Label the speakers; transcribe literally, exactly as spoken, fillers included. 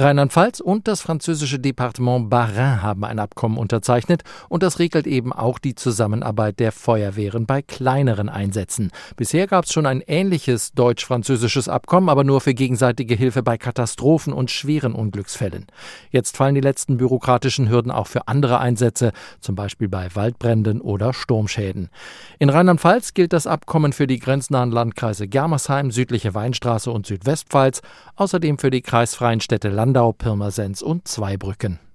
Speaker 1: Rheinland-Pfalz und das französische Departement Bas-Rhin haben ein Abkommen unterzeichnet und das regelt eben auch die Zusammenarbeit der Feuerwehren bei kleineren Einsätzen. Bisher gab es schon ein ähnliches deutsch-französisches Abkommen, aber nur für gegenseitige Hilfe bei Katastrophen und schweren Unglücksfällen. Jetzt fallen die letzten bürokratischen Hürden auch für andere Einsätze, zum Beispiel bei Waldbränden oder Sturmschäden. In Rheinland-Pfalz gilt das Abkommen für die grenznahen Landkreise Germersheim, südliche Weinstraße und Südwestpfalz, außerdem für die kreisfreien Städte Landau, Pirmasens und Zweibrücken.